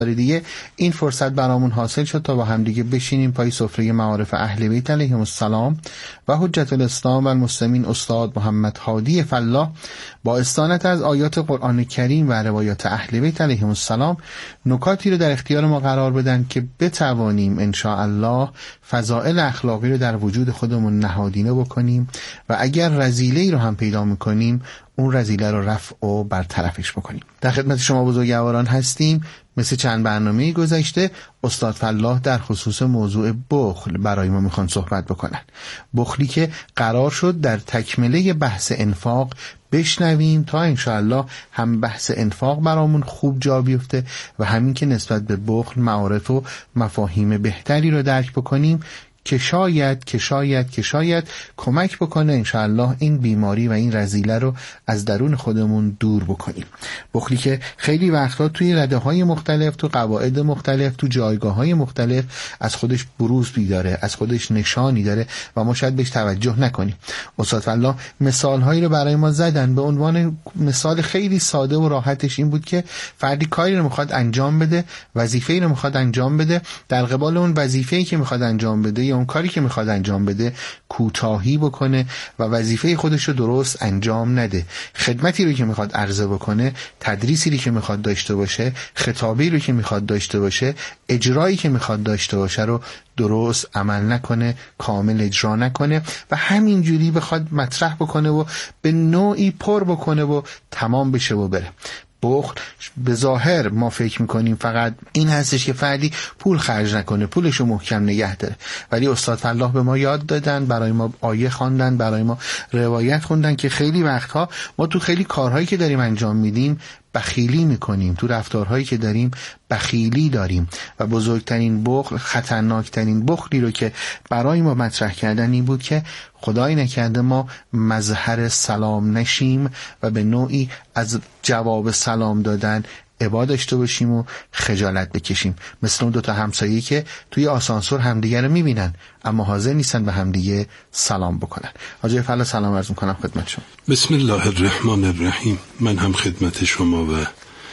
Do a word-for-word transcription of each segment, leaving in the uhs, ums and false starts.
دیگه این فرصت برامون حاصل شد تا با هم دیگه بشینیم پای سفره معارف اهل بیت علیهم السلام و حجت الاسلام و المسلمین استاد محمد هادی فلاح با استعانت از آیات قرآن کریم و روایات اهل بیت علیهم السلام نکاتی رو در اختیار ما قرار بدن که بتوانیم ان شاء الله فضائل اخلاقی رو در وجود خودمون نهادینه بکنیم و اگر رذیله‌ای رو هم پیدا می‌کنیم اون رذیله رو رفع و برطرفش بکنیم. در خدمت شما بزرگواران هستیم. مثل چند برنامه گذشته استاد فلاح در خصوص موضوع بخل برای ما میخوان صحبت بکنن. بخلی که قرار شد در تکمله بحث انفاق بشنویم تا انشاءالله هم بحث انفاق برامون خوب جا بیفته و همین که نسبت به بخل معارف و مفاهیم بهتری رو درک بکنیم که شاید که شاید که شاید کمک بکنه انشاءالله این بیماری و این رذیله رو از درون خودمون دور بکنیم. بخلی که خیلی وقتا توی رده های مختلف، تو قواعد مختلف، تو جایگاه های مختلف از خودش بروز بیداره، از خودش نشانی داره و ما شاید بهش توجه نکنیم. استاد فلاح مثال هایی رو برای ما زدن. به عنوان مثال خیلی ساده و راحتش این بود که فردی کاری رو میخواد انجام بده، وظیفه‌ای رو میخواد انجام بده، در قبال اون وظیفه‌ای که میخواد انجام بده اون کاری که میخواد انجام بده کوتاهی بکنه و وظیفه خودش رو درست انجام نده. خدمتی رو که میخواد عرضه بکنه، تدریسی رو که میخواد داشته باشه، خطابی رو که میخواد داشته باشه، اجرایی که میخواد داشته باشه رو درست عمل نکنه، کامل اجرا نکنه و همینجوری بخواد مطرح بکنه و به نوعی پر بکنه و تمام بشه و بره. بخل به ظاهر ما فکر میکنیم فقط این هستش که فردی پول خرج نکنه، پولشو محکم نگه داره، ولی استاد فلاح به ما یاد دادن، برای ما آیه خواندن، برای ما روایت خوندن که خیلی وقتها ما تو خیلی کارهایی که داریم انجام میدیم بخیلی میکنیم، تو رفتارهایی که داریم بخیلی داریم و بزرگترین بخل، خطرناکترین بخلی رو که برای ما مطرح کردن این بود که خدای نکرده ما مظهر سلام نشیم و به نوعی از جواب سلام دادن عبا داشته باشیم و خجالت بکشیم، مثل اون دوتا همسایه‌ای که توی آسانسور همدیگه رو میبینن اما حاضر نیستن به همدیگه سلام بکنن. آقای فلاح سلام عرض میکنم خدمت شما. بسم الله الرحمن الرحیم. من هم خدمت شما و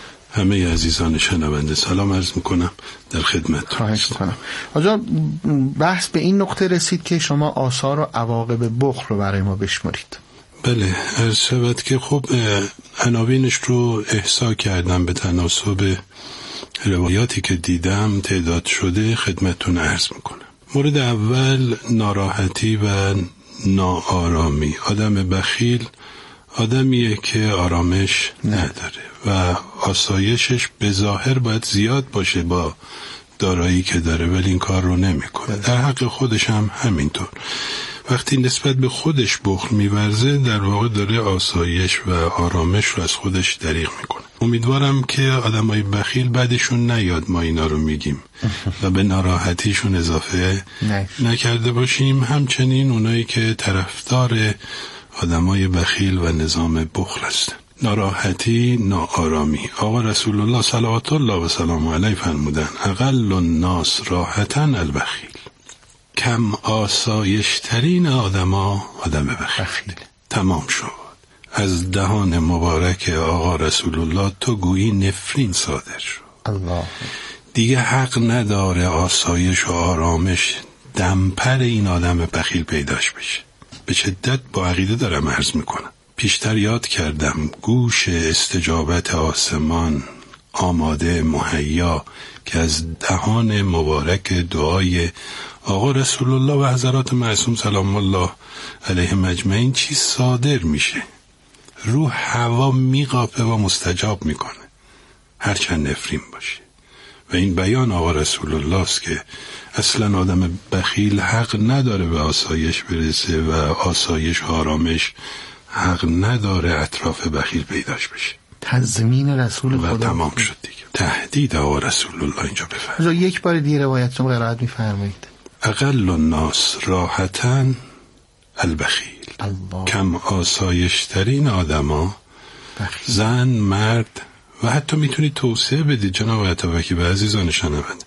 همه عزیزان شنونده سلام عرض میکنم، در خدمت. خواهش میکنم. آقا بحث به این نقطه رسید که شما آثار و عواقب بخل رو برای ما بشمارید. بله، عرض شود که خب عناوینش رو احصا کردم به تناسب روایاتی که دیدم تعداد شده خدمتتون عرض میکنم. مورد اول ناراحتی و ناآرامی. آدم بخیل آدمیه که آرامش نداره و آسایشش به ظاهر باید زیاد باشه با دارایی که داره ولی این کار رو نمیکنه. در حق خودش هم همینطور. وقتی نسبت به خودش بخل میورزه در واقع داره آسایش و آرامش رو از خودش دریغ میکنه. امیدوارم که آدمای بخیل بعدشون نیاد ما اینا رو میگیم و به ناراحتیشون اضافه نکرده باشیم. همچنین اونایی که طرفدار آدمای بخیل و نظام بخل هستن. ناراحتی، ناآرامی. آقا رسول الله صلوات الله و سلام علیه فرمودن اقل الناس راحتاً البخیل. کم آسایشترین آدما آدم بخیل. بخیل تمام شد. از دهان مبارک آقا رسول الله تو گویی نفرین صادر شد. الله. دیگه حق نداره آسایش و آرامش دمپر این آدم بخیل پیداش بشه. به شدت با عقیده دارم عرض میکنم. پیشتر یاد کردم گوش استجابت آسمان آماده مهیا که از دهان مبارک دعای آقا رسول الله و حضرات معصوم سلام الله علیهم اجمعین چی صادر میشه. روح هوا میقاپه و مستجاب میکنه هرچند نفرین باشه. و این بیان آقا رسول الله است که اصلا آدم بخیل حق نداره به آسایش برسه و آسایش آرامش حق نداره اطراف بخیل پیداش بشه. تضمین رسول خدا و تمام شد دیگه. تهدید آقا رسول الله اینجا بفرمایید. یک بار دیگه روایتتون قرائت میفرمایید. اقل الناس راحتاً البخیل. الله. کم آسایشترین آدما بخیل. زن، مرد و حتی میتونید توصیه بدید جناب عطابکی به عزیزان شنونده.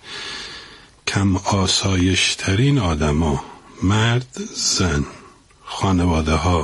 کم آسایشترین آدما مرد، زن، خانواده ها،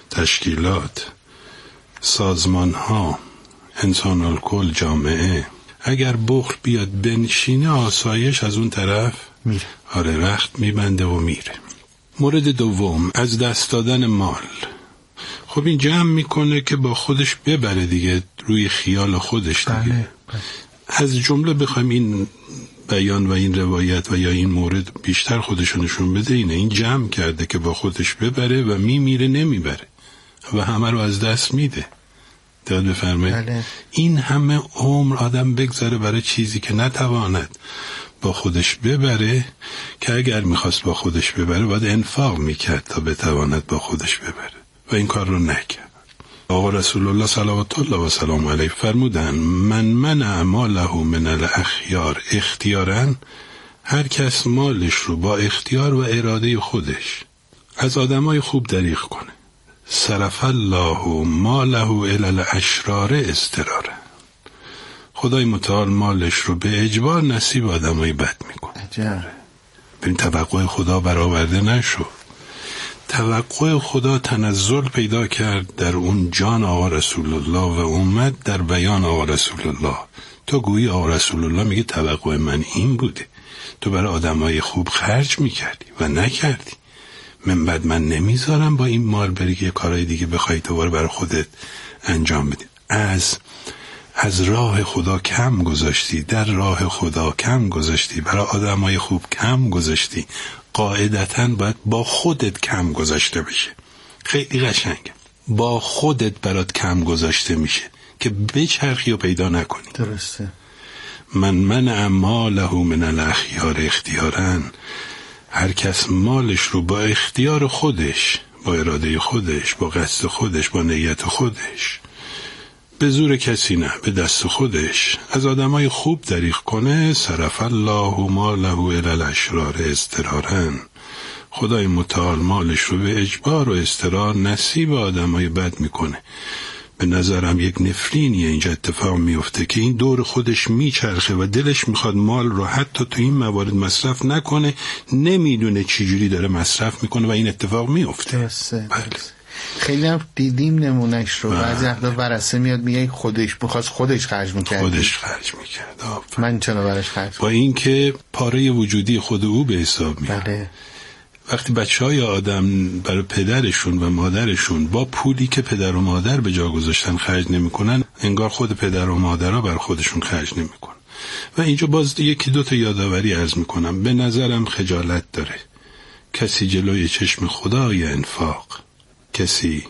تشکیلات، سازمان ها، انسان الکل، جامعه، اگر بخل بیاد بنشینه آسایش از اون طرف میره. آره رخت میبنده و میره. مورد دوم، از دست دادن مال. خب این جمع میکنه که با خودش ببره دیگه، روی خیال خودش دیگه. بله. بله. از جمله بخوایم این بیان و این روایت و یا این مورد بیشتر خودشو نشون بده اینه، این جمع کرده که با خودش ببره و میمیره نمیبره و همه رو از دست میده. دقت بفرمایید. بله. این همه عمر آدم بگذاره برای چیزی که نتواند با خودش ببره، که اگر میخواست با خودش ببره باید انفاق میکرد تا بتواند با خودش ببره و این کار رو نکرد. آقا رسول الله صلوات الله و سلام علیه فرمودن من منع ماله من الاخیار اختیارا، هر کس مالش رو با اختیار و اراده خودش از آدمای خوب دریغ کنه، صرف الله ماله الی الاشرار استرارا، خدای متعال مالش رو به اجبار نصیب آدمای بد میکنه. عجب. ببین توقع خدا برآورده نشد. توقع خدا تنزل پیدا کرد در اون جان آقا رسول الله و اومد در بیان آقا رسول الله. تو گویی آقا رسول الله میگه توقع من این بوده، تو برای آدمای خوب خرج میکردی و نکردی، من بعد من نمیذارم با این مال بری که کارهای دیگه بخوای دوباره برای خودت انجام بدی. از از راه خدا کم گذاشتی، در راه خدا کم گذاشتی، برای آدمای خوب کم گذاشتی، قاعدتاً باید با خودت کم گذاشته بشه. خیلی قشنگه، با خودت برات کم گذاشته میشه که بچرخی و پیدا نکنی. درسته. من منع ماله من الاخیار اختیارا، هر کس مالش رو با اختیار خودش، با اراده خودش، با قصد خودش، با نیت خودش، به زور کسی نه، به دست خودش از آدمای خوب دریغ کنه، صرف الله ماله الی الاشرار استرارا، خدای متعال مالش رو به اجبار و استرار نصیب آدمای بد میکنه. به نظرم یک نفرینیه اینجا اتفاق میفته که این دور خودش میچرخه و دلش میخواد مال رو حتی تو این موارد مصرف نکنه، نمیدونه چجوری داره مصرف میکنه و این اتفاق میفته. درسته. خیلی هم دیدیم نمونهش رو. بعضی وقتا ورثه میاد میگه خودش بخواست خودش خرج میکرد، خودش خرج میکرد، من چرا برش خرج، با اینکه پاره وجودی خود او به حساب میاد. بله. وقتی بچهای آدم برای پدرشون و مادرشون با پولی که پدر و مادر به جا گذاشتن خرج نمیکنن، انگار خود پدر و مادرها بر خودشون خرج نمیکنن. و اینجا باز یکی دو تا یادآوری عرض میکنم. به نظرم خجالت داره کسی جلوی چشم خدای انفاق، کسی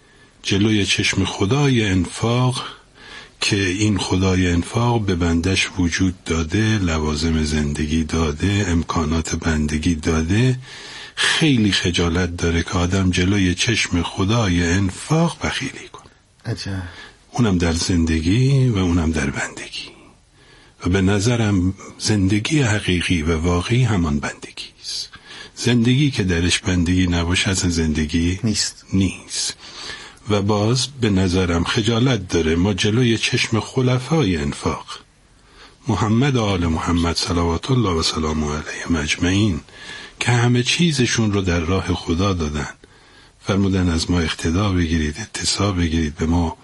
جلوی چشم خدای انفاق که این خدای انفاق به بندش وجود داده، لوازم زندگی داده، امکانات بندگی داده، خیلی خجالت داره که آدم جلوی چشم خدای انفاق بخیلی کنه. عجب. اونم در زندگی و اونم در بندگی. و به نظرم زندگی حقیقی و واقعی همان بندگی است. زندگی که درش بندگی نباشه از زندگی نیست. نیست. و باز به نظرم خجالت داره ما جلوی چشم خلفای انفاق، محمد و آل محمد صلوات الله و سلام علیهم اجمعین، که همه چیزشون رو در راه خدا دادن، فرمودن از ما اقتدا بگیرید، اتساع بگیرید، به ما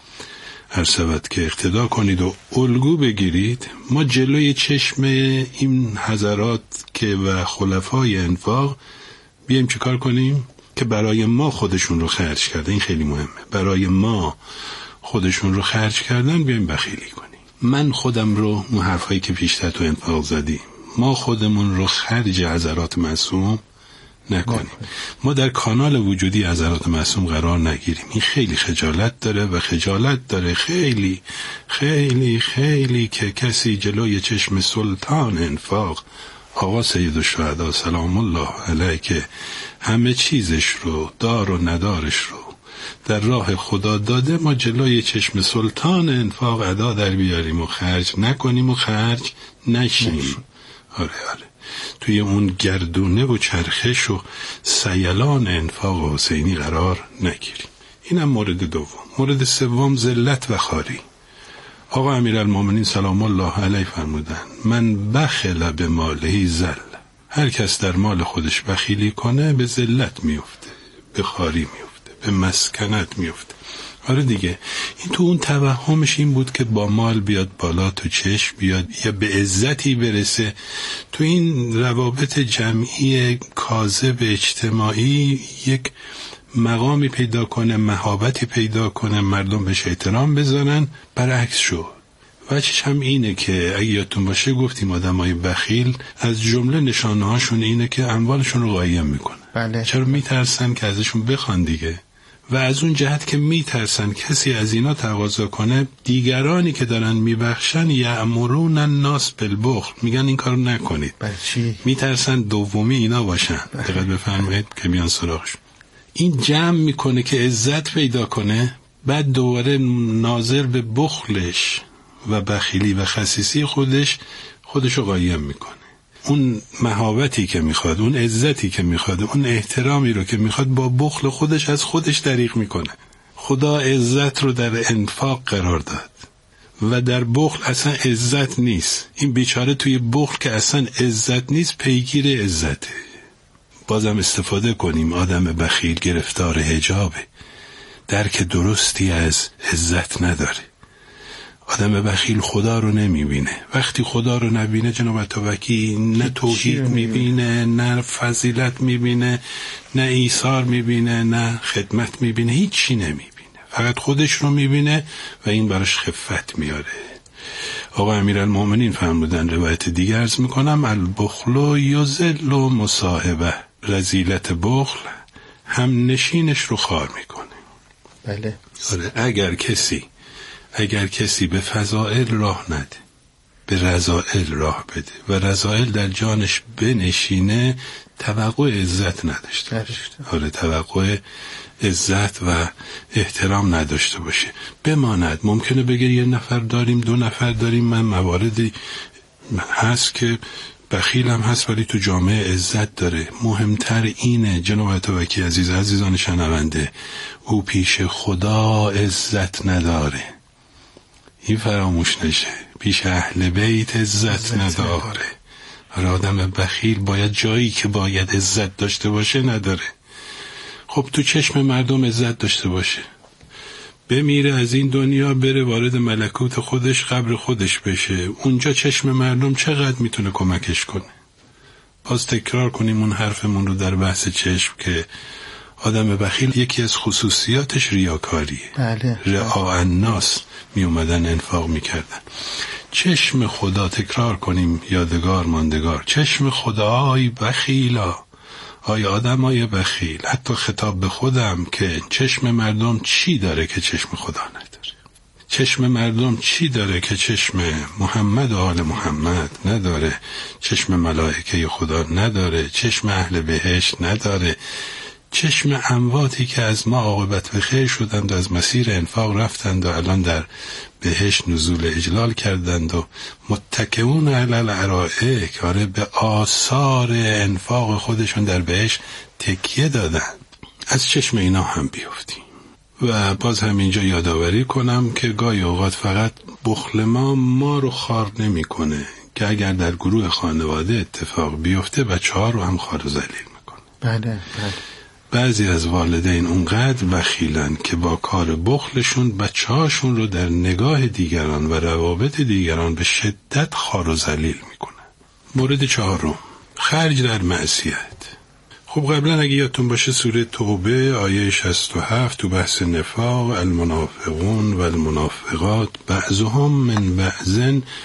ارسوت که اقتدا کنید و الگو بگیرید. ما جلوی چشم این حضرات که و خلفای انفاق بیایم چه کار کنیم؟ که برای ما خودشون رو خرج کردن. این خیلی مهمه، برای ما خودشون رو خرج کردن بیایم بخیلی کنیم. من خودم رو، اون حرفایی که پیشتر تو انفاق زدیم، ما خودمون رو خرج حضرات معصوم نکنیم، ما در کانال وجودی حضرات معصوم قرار نگیریم. این خیلی خجالت داره و خجالت داره خیلی خیلی خیلی که کسی جلوی چشم سلطان انفاق آقا سید الشهدا سلام الله علیه که همه چیزش رو، دار و ندارش رو در راه خدا داده، ما جلوی چشم سلطان انفاق ادا در بیاریم و خرج نکنیم و خرج نشیم. آره آره توی اون گردونه و چرخش و سیلان انفاق حسینی قرار نگیریم. اینم مورد دوم. مورد سوم ذلت و خواری. آقا امیرالمومنین سلام الله علیه فرمودن من بخل به ماله ذل، هر کس در مال خودش بخیلی کنه به ذلت میفته، به خواری میفته، به مسکنت میفته. آره دیگه، این تو اون توهمش این بود که با مال بیاد بالا، تو چشم بیاد یا به عزتی برسه. تو این روابط جمعی کاذب اجتماعی یک مقامی پیدا کنه، مهابتی پیدا کنه، مردم بهش احترام بذارن. برعکس شد. وجهش هم اینه که اگه یادتون باشه گفتیم آدمای بخیل از جمله نشانه هاشون اینه که اموالشون رو قایم میکنن. بله. چرا؟ میترسن که ازشون بخوان دیگه. و از اون جهت که میترسن کسی از اینا تقاضا کنه، دیگرانی که دارن میبخشن یأمرون الناس بالبخل، میگن این کارو نکنید. بچی میترسن دومی اینا باشن. دقت بفرمایید که میان سراغشون. این جمع میکنه که عزت پیدا کنه، بعد دوباره ناظر به بخلش و بخیلی و خسیسی خودش خودشو قایم میکنه. اون مهابتی که میخواد، اون عزتی که میخواد، اون احترامی رو که میخواد با بخل خودش از خودش دریغ میکنه. خدا عزت رو در انفاق قرار داد و در بخل اصلا عزت نیست. این بیچاره توی بخل که اصلا عزت نیست پیگیر عزته. بازم استفاده کنیم. آدم بخیل گرفتار حجابه، درک درستی از عزت نداره. آدم بخیل خدا رو نمیبینه. وقتی خدا رو نبینه جناب توکی نه توحید میبینه، نه فضیلت میبینه، نه ایثار میبینه، نه خدمت میبینه، هیچی نمیبینه. فقط خودش رو میبینه و این براش خفت میاره. آقا امیرالمومنین فرمودن، روایت دیگه عرض میکنم، البخل یذل مصاحبه، رذیلت بخل هم نشینش رو خار میکنه. بله. آره، اگر کسی اگر کسی به فضائل راه نده، به رذائل راه بده و رذائل در جانش بنشینه، توقع عزت نداشته. آره، توقع عزت و احترام نداشته باشه. بماند ممکنه بگه یه نفر داریم، دو نفر داریم، من مواردی هست که بخیلم هست ولی تو جامعه عزت داره. مهمتر اینه جناب توکی عزیز، عزیزان شنونده، او پیش خدا عزت نداره. این فراموش نشه، پیش اهل بیت عزت نداره. آدم بخیل باید جایی که باید عزت داشته باشه نداره. خب تو چشم مردم عزت داشته باشه، بمیره از این دنیا، بره وارد ملکوت خودش، قبر خودش بشه، اونجا چشم مردم چقدر میتونه کمکش کنه. باز تکرار کنیم اون حرفمون رو در بحث چشم که آدم بخیل یکی از خصوصیاتش ریاکاریه. بله. رعاء الناس می اومدن انفاق میکردن. چشم خدا، تکرار کنیم یادگار ماندگار، چشم خدا آی بخیلا، آی آدم آی بخیل، حتی خطاب به خودم که چشم مردم چی داره که چشم خدا نداره؟ چشم مردم چی داره که چشم محمد و آل محمد نداره؟ چشم ملائکه خدا نداره؟ چشم اهل بهشت نداره؟ چشم امواتی که از ما عاقبت به خیر شدند و از مسیر انفاق رفتند و الان در بهشت نزول اجلال کردند و متکئون علی الارائک، آره، به آثار انفاق خودشون در بهشت تکیه دادند. از چشم اینا هم بیفتیم. و باز همینجا یادآوری کنم که گاهی اوقات فقط بخل ما ما رو خار نمی کنه، که اگر در گروه خانواده اتفاق بیفته بچه ها رو هم خار و ذلیل میکنه. بله بله. بعضی از والدین اونقدر بخیلن که با کار بخلشون بچه هاشون رو در نگاه دیگران و روابط دیگران به شدت خار و ذلیل میکنن. مورد چهارم، خرج در معصیت. خب قبلا اگه یادتون باشه سوره توبه آیه شصت و هفت تو بحث نفاق، المنافقون و المنافقات بعضهم من بعض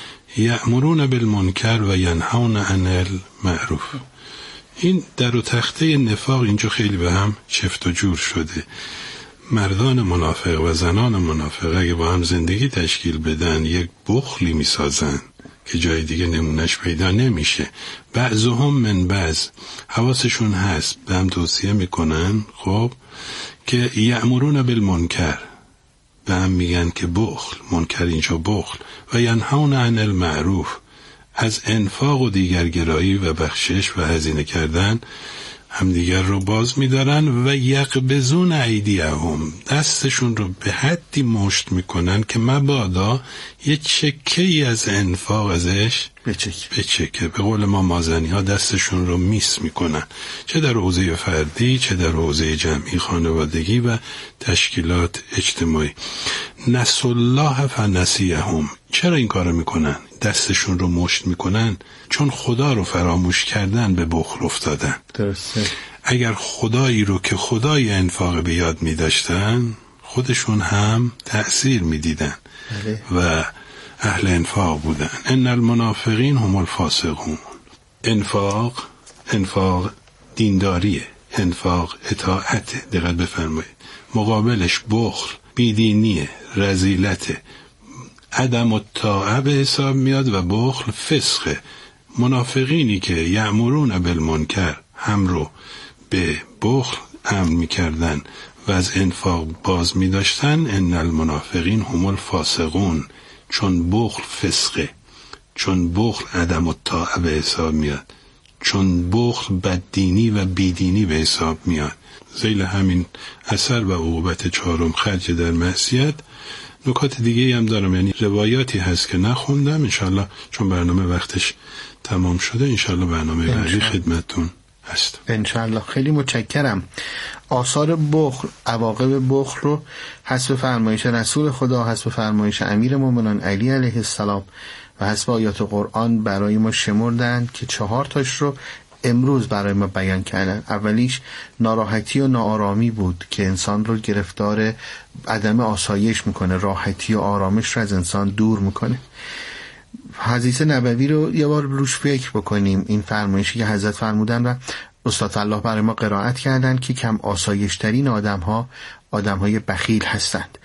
یأمرون بالمنکر و ینهون عن المعروف. این در و تخته نفاق اینجا خیلی به هم چفت و جور شده. مردان منافق و زنان منافق اگه با هم زندگی تشکیل بدن یک بخلی میسازن که جای دیگه نمونش پیدا نمیشه. بعضهم من بعض، حواسشون هست، به هم توصیه میکنن خب که یأمرون بالمنکر، به هم میگن که بخل، منکر اینجا بخل، و ینهون عن المعروف، از انفاق و دیگرگرایی و بخشش و هزینه کردن همدیگر رو باز می‌دارن و یقبضون ایدیهم، دستشون رو به حدی مشت میکنن که مبادا یه چکه‌ای از انفاق ازش بچکه. بچکه. به قول ما مازنی ها دستشون رو میس میکنن، چه در حوزه فردی چه در حوزه جمعی، خانوادگی و تشکیلات اجتماعی. نسوا الله فنسیهم. چرا این کارو میکنن؟ دستشون رو مشت میکنن چون خدا رو فراموش کردن، به بخل افتادن. درسته. اگر خدایی رو که خدای انفاق به یاد میداشتن، خودشون هم تأثیر میدیدن و اهل انفاق بودن. ان المنافقین هم الفاسقون. انفاق انفاق دینداریه، انفاق اطاعت. دقت بفرمایید. مقابلش بخل، بیدینیه، رذیلته، عدم الطاعه به حساب میاد و بخل فسقه. منافقینی که یأمرون بالمنکر هم رو به بخل امر میکردن و از انفاق باز میداشتن. ان المنافقین هم الفاسقون. چون بخل فسقه، چون بخل عدم الطاعه به حساب میاد، چون بخل بددینی و بیدینی به حساب میاد. ذیل همین اثر و عقوبت چهارم خرج در معصیت. نکات دیگه هم دارم، یعنی روایاتی هست که نخوندم، انشالله چون برنامه وقتش تمام شده انشالله برنامه بعدی خدمتتون هست. انشالله. خیلی متشکرم. آثار بخل، عواقب بخل رو حسب فرمایش رسول خدا، حسب فرمایش امیر مومنان علی علیه السلام و حسب آیات قرآن برای ما شمردند که چهار تاش رو امروز برای ما بیان کردن. اولیش ناراحتی و ناآرامی بود که انسان رو گرفتار عدم آسایش میکنه، راحتی و آرامش رو از انسان دور میکنه. حدیث نبوی رو یه بار روش فکر بکنیم. این فرمایشی که حضرت فرمودن و استاد فلاح برای ما قرائت کردن که کم آسایش ترین آدم ها آدم های بخیل هستند.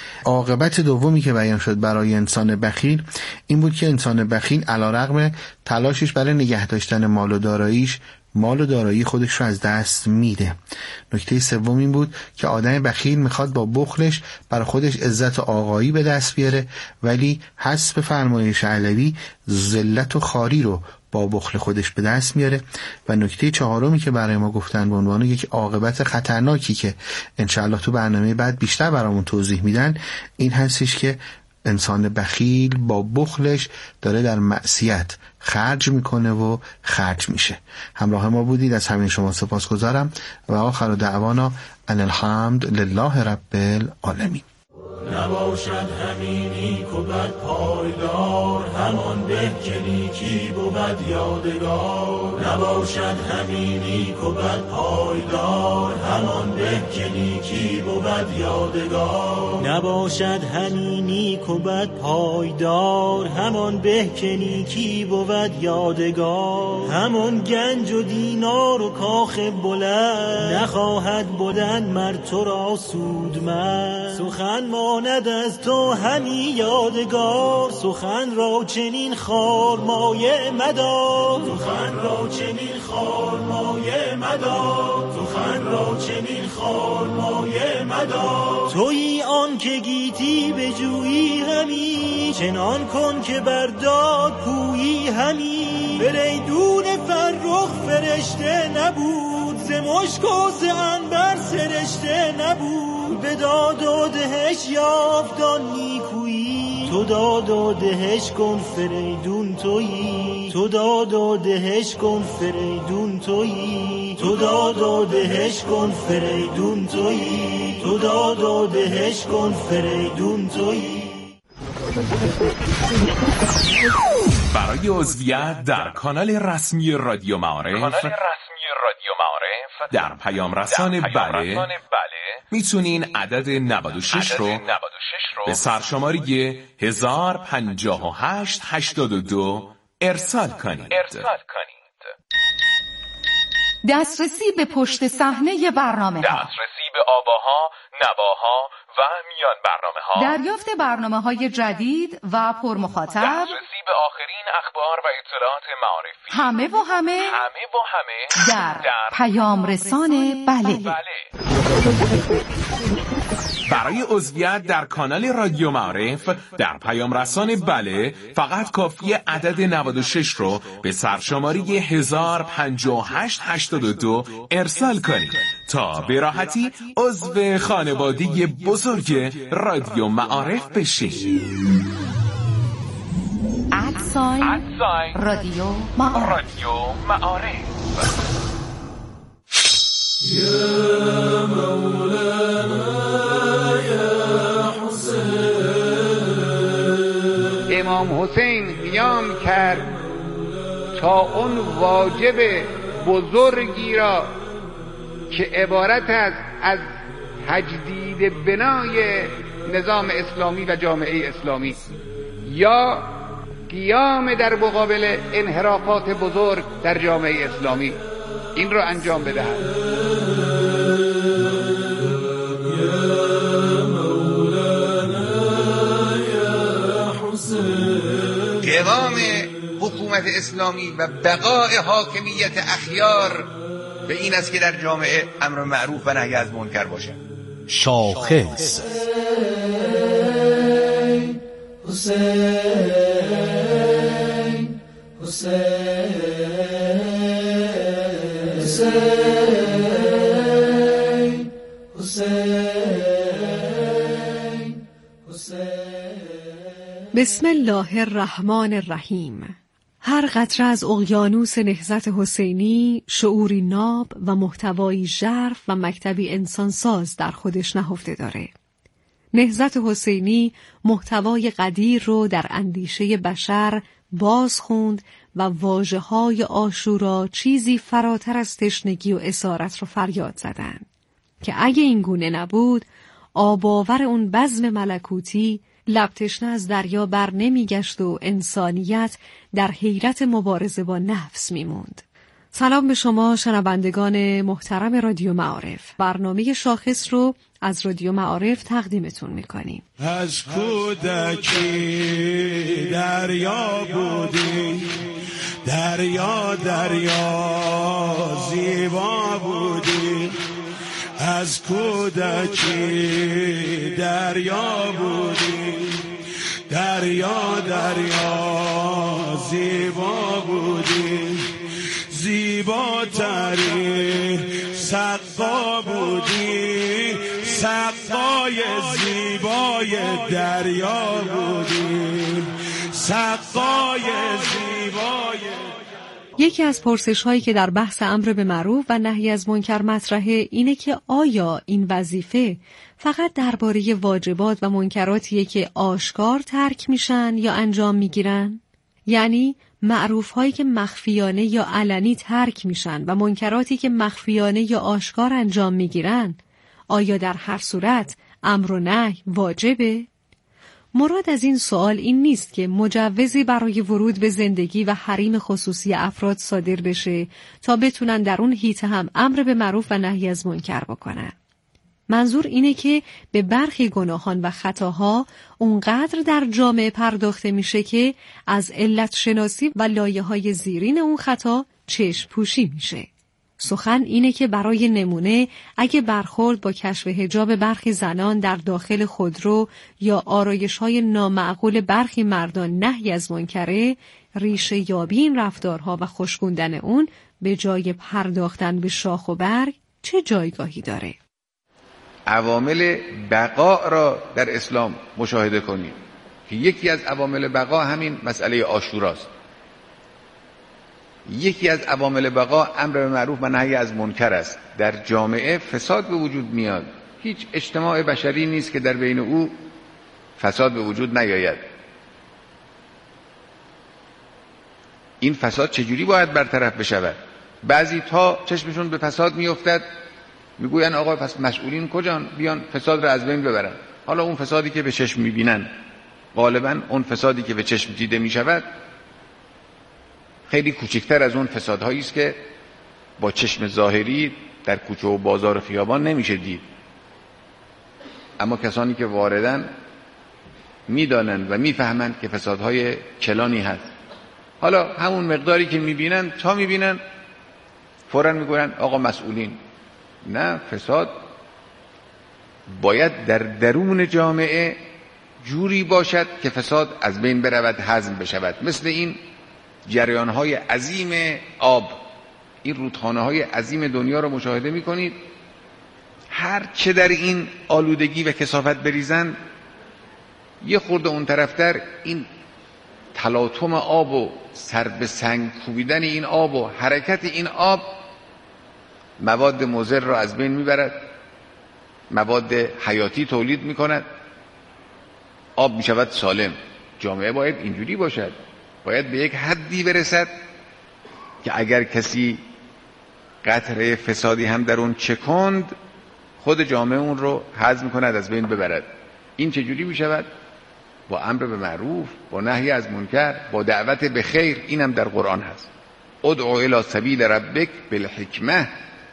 عاقبت دومی که بیان شد برای انسان بخیل این بود که انسان بخیل علیرغم تلاشش برای نگه داشتن مال و داراییش، مال و دارایی خودش رو از دست میده. نکته سوم این بود که آدم بخیل میخواد با بخلش برای خودش عزت و آقایی به دست بیاره، ولی حسب فرمایش علوی ذلت و خواری رو با بخل خودش به دست میاره. و نکته چهارمی که برای ما گفتن به عنوان یک عاقبت خطرناکی که انشاءالله تو برنامه بعد بیشتر برامون توضیح میدن این هستش که انسان بخیل با بخلش داره در معصیت خرج میکنه و خرج میشه. همراه ما بودید، از همین شما سپاسگزارم و آخر دعوانا ان الحمد لله رب العالمین. نباشد همینی که بد پایدار، همان به که نیکی بود یادگار. نباشد همینی که بد پایدار، همان به که نیکی بود یادگار. نباشد همینی که بد پایدار، همان به که نیکی بود یادگار. همان گنج و دینار و کاخ بلند، نخواهد بودن مر تو را سودمند. سخن ماند از تو همی یادگار، سخن را چنین خار مایه مدار. سخن را چنین خار مایه مدار، سخن را چنین خار مایه مدار. تویی آن که گیتی به جویی همی، چنان کن که برداد پویی همی. فریدون فرخ فرشته نبود، ز مشک و ز عنبر سرشته نبود. به داد و دهش یافتان نیکویی، تو داد و دهش کن فریدون تویی. تو داد و دهش کن فریدون تویی. تو داد و دهش کن فریدون تویی. تو داد و دهش کن فریدون تویی. برای عضویت در کانال رسمی رادیو معارف، کانال رسمی رادیو معارف در پیام رسان بله, بله میتونین عدد نود و شش رو به سرشماری هزار و پنجاه و هشت هشتاد و دو ارسال کنید. ارسال کنید. دسترسی به پشت صحنه برنامه ها، دسترسی به آواها، نواها و میان برنامه ها، دریافت برنامه های جدید و پرمخاطب، دسترسی به آخرین اخبار و اطلاعات معارفی، همه و همه همه و همه در, در پیام رسان بله, بله. برای عضویت در کانال رادیو معارف در پیام رسان بله فقط کافی عدد نود و شش رو به سرشماری هزار و پنجاه و هشت هشتاد و دو ارسال کنید تا به راحتی عضو خانواده بزرگ رادیو معارف بشید. ادساین رادیو معارف. رادیو معارف. یا مولانا یا حسین. امام حسین قیام کرد تا اون واجب بزرگی را که عبارت است از تجدید بنای نظام اسلامی و جامعه اسلامی یا قیام در مقابل انحرافات بزرگ در جامعه اسلامی، این را انجام بدهد. قوام حکومت اسلامی و بقای حاکمیت اخیار به این است که در جامعه امر معروف و نهی از منکر باشد. شاخص حسین حسین بسم الله الرحمن الرحیم. هر قطره از اقیانوس نهضت حسینی شعوری ناب و محتوایی ژرف و مکتبی انسانساز در خودش نهفته داره. نهضت حسینی محتوای قدیر رو در اندیشه بشر باز خوند و واژه‌های عاشورا چیزی فراتر از تشنگی و اسارت رو فریاد زدن که اگه این گونه نبود آباور اون بزم ملکوتی لب تشنه از دریا بر نمیگشت و انسانیت در حیرت مبارزه با نفس میموند. سلام به شما شنوندگان محترم رادیو معارف. برنامه شاخص رو از رادیو معارف تقدیمتون میکنیم. از کودکی دریا بودی، دریا دریا زیبا بودی. از کودکی دریا بودی، دریا دریا زیبا بودی. زیباترین سقا بودی، سقای زیبای دریا بودی، سقای زیبای. یکی از پرسش‌هایی که در بحث امر به معروف و نهی از منکر مطرحه اینه که آیا این وظیفه فقط درباره واجبات و منکراتیه که آشکار ترک میشن یا انجام میگیرن؟ یعنی معروف‌هایی که مخفیانه یا علنی ترک میشن و منکراتی که مخفیانه یا آشکار انجام میگیرن، آیا در هر صورت امر و نهی واجبه؟ مراد از این سوال این نیست که مجوزی برای ورود به زندگی و حریم خصوصی افراد صادر بشه تا بتونن در اون حیطه هم امر به معروف و نهی از منکر بکنن. منظور اینه که به برخی گناهان و خطاها اونقدر در جامعه پرداخته میشه که از علت شناسی و لایه‌های زیرین اون خطا چشم پوشی میشه. سخن اینه که برای نمونه اگه برخورد با کشف حجاب برخی زنان در داخل خودرو یا آرایش‌های نامعقول برخی مردان نهی از منکره، ریشه یابی این رفتارها و خشکوندن اون به جای پرداختن به شاخ و برگ چه جایگاهی داره؟ عوامل بقا را در اسلام مشاهده کنید که یکی از عوامل بقا همین مسئله عاشوراست. یکی از عوامل بقا امر به معروف و نهی از منکر است. در جامعه فساد به وجود میاد. هیچ اجتماع بشری نیست که در بین او فساد به وجود نیاید. این فساد چجوری باید برطرف بشود؟ بعضی تا چشمشون به فساد میافتد میگوین آقا پس مسئولین کجان؟ بیان فساد را از بین ببرن. حالا اون فسادی که به چشم میبینن، غالبا اون فسادی که به چشم دیده میشود خیلی کوچکتر از اون فسادهایی است که با چشم ظاهری در کوچه و بازار و خیابان نمیشه دید. اما کسانی که واردن میدانند و میفهمند که فسادهای کلانی هست. حالا همون مقداری که میبینن تا میبینن فوراً میگوین آقا مسئولین. نه، فساد باید در درون جامعه جوری باشد که فساد از بین برود، هضم بشود. مثل این جریان‌های عظیم آب، این رودخانه‌های عظیم دنیا رو مشاهده می‌کنید. هر چه در این آلودگی و کثافت بریزن، یه خورده اون طرفتر این تلاطم آب و سر به سنگ کوبیدن این آب و حرکت این آب مواد مضر را از بین میبرد، مواد حیاتی تولید میکند، آب میشود سالم. جامعه باید اینجوری باشد، باید به یک حدی برسد که اگر کسی قطره فسادی هم در اون چکند، خود جامعه اون رو هضم کند، از بین ببرد. این چجوری میشود؟ با امر به معروف، با نهی از منکر، با دعوت به خیر. اینم در قرآن هست. ادعو الی سبیل ربک بالحکمه.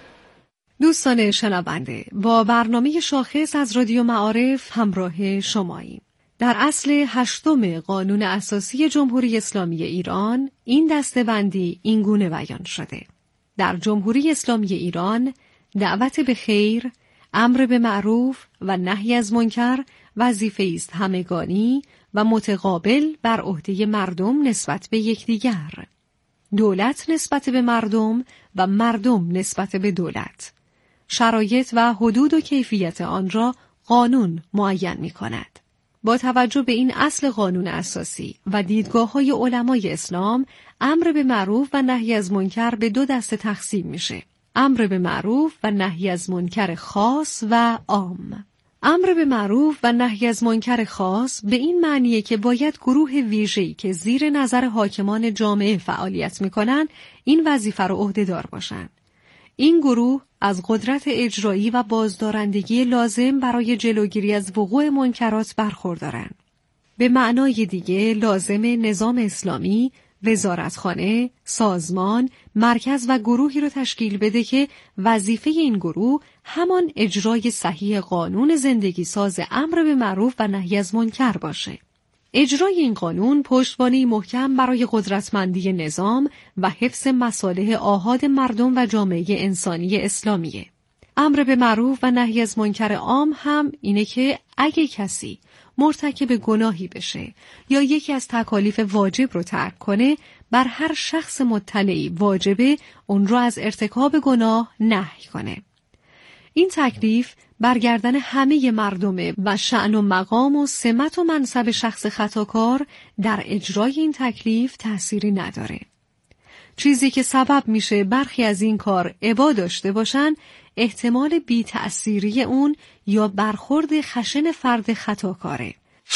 دوستان شنونده، با برنامه شاخص از رادیو معارف همراه شماییم. در اصل هشتم قانون اساسی جمهوری اسلامی ایران این دسته‌بندی این گونه بیان شده: در جمهوری اسلامی ایران دعوت به خیر، امر به معروف و نهی از منکر وظیفه‌ای است همگانی و متقابل بر عهده مردم نسبت به یکدیگر. دولت نسبت به مردم و مردم نسبت به دولت. شرایط و حدود و کیفیت آن را قانون معین می‌کند. با توجه به این اصل قانون اساسی و دیدگاه‌های علمای اسلام، امر به معروف و نهی از منکر به دو دسته تقسیم میشه: امر به معروف و نهی از منکر خاص و عام. امر به معروف و نهی از منکر خاص به این معنیه که باید گروه ویژه‌ای که زیر نظر حاکمان جامعه فعالیت میکنن این وظیفه رو عهده‌دار باشن. این گروه از قدرت اجرایی و بازدارندگی لازم برای جلوگیری از وقوع منکرات برخوردارن. به معنای دیگه لازم نظام اسلامی وزارتخانه، سازمان، مرکز و گروهی رو تشکیل بده که وظیفه این گروه همان اجرای صحیح قانون زندگی ساز امر به معروف و نهی از منکر باشه. اجرای این قانون پشتوانه محکم برای قدرتمندی نظام و حفظ مصالح آحاد مردم و جامعه انسانی اسلامیه. امر به معروف و نهی از منکر عام هم اینه که اگه کسی مرتکب گناهی بشه یا یکی از تکالیف واجب رو ترک کنه، بر هر شخص مطلعی واجبه اون رو از ارتکاب گناه نهی کنه. این تکلیف برگردن همه مردمه و شأن و مقام و سمت و منصب شخص خطاکار در اجرای این تکلیف تأثیری نداره. چیزی که سبب میشه برخی از این کار ابا داشته باشن، احتمال بی تأثیری اون یا برخورد خشن فرد خطاکاره.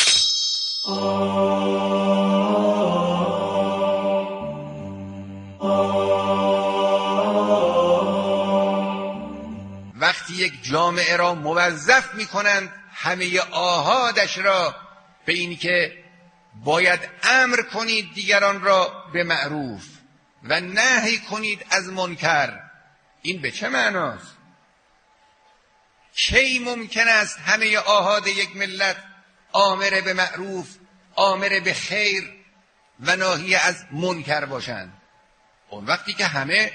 وقتی یک جامعه را موظف میکنند همه آحادش را به این که باید امر کنید دیگران را به معروف و نهی کنید از منکر، این به چه معناست؟ کی ممکن است همه آحاد یک ملت آمر به معروف، آمر به خیر و ناهی از منکر باشند؟ اون وقتی که همه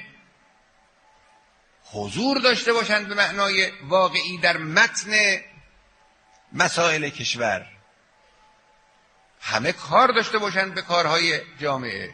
حضور داشته باشند به معنای واقعی در متن مسائل کشور، همه کار داشته باشند به کارهای جامعه،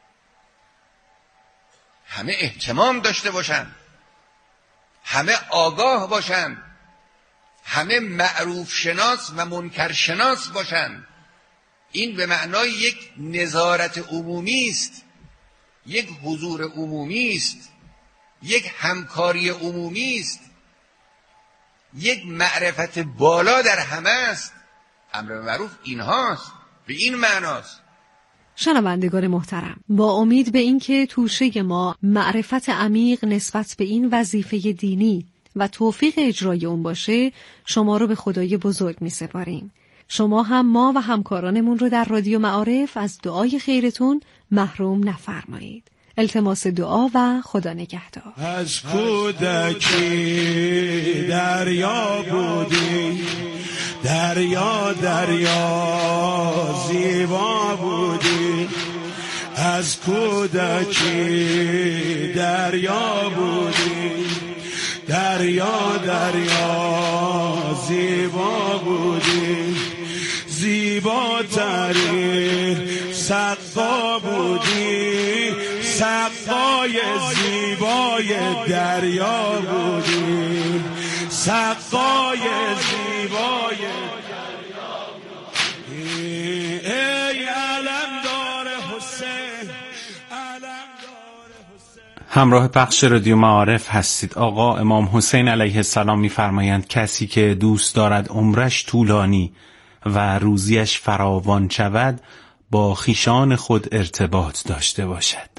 همه اهتمام داشته باشند، همه آگاه باشند، همه معروف شناس و منکر شناس باشند. این به معنای یک نظارت عمومی است، یک حضور عمومی است، یک همکاری عمومی است، یک معرفت بالا در همه است. امر به معروف اینهاست، به این معناست. شنوندگان محترم، با امید به اینکه توشه ما معرفت عمیق نسبت به این وظیفه دینی و توفیق اجرای اون باشه، شما رو به خدای بزرگ می سپاریم. شما هم ما و همکارانمون رو در رادیو معارف از دعای خیرتون محروم نفرمایید. التماس دعا و خدا نگهدار. از کودکی دریا بودی، دریا دریا زیبا بودی، از کودکی دریا بودی، دریا دریا زیبا بودی، زیباترین سقا بودی، سقای زیبای دریا بودی، سقای زیبای دریا بودی. ای علمدار حسین، علمدار حسین. همراه پخش رادیو معارف هستید. آقا امام حسین علیه السلام می‌فرمایند کسی که دوست دارد عمرش طولانی و روزیش فراوان شود با خیشان خود ارتباط داشته باشد.